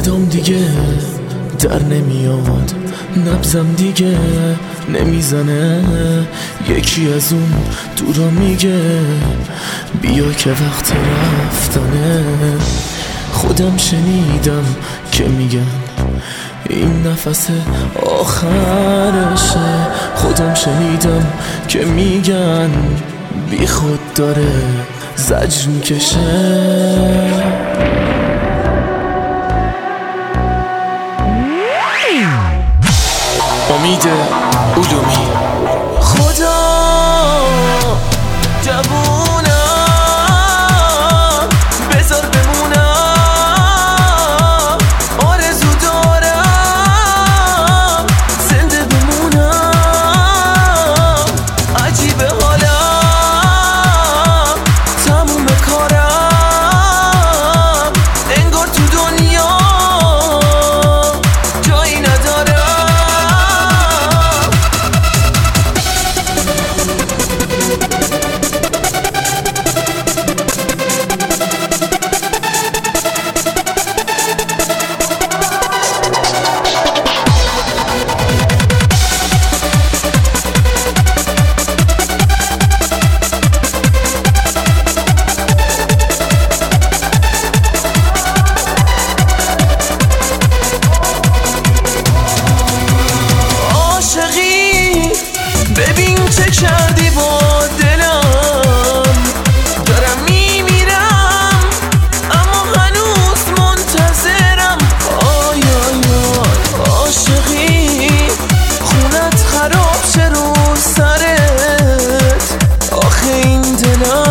صدام دیگه در نمیاد، نبضم دیگه نمیزنه. یکی از اون دورا میگه بیا که وقت رفتنه. خودم شنیدم که میگن این نفس آخرشه. خودم شنیدم که میگن بی خود داره زجر میکشه. امید علومی. خدا جوونم بذار بمونم، آرزو دارم زنده بمونم. عجیبه حالم تموم کارم، انگار تو دنیا جایی ندارم. ببین چه کردی با دلم، دارم میمیرم اما هنوز منتظرم. آی آی آی عاشقی خونت خراب شه رو سرت، آخه این دلم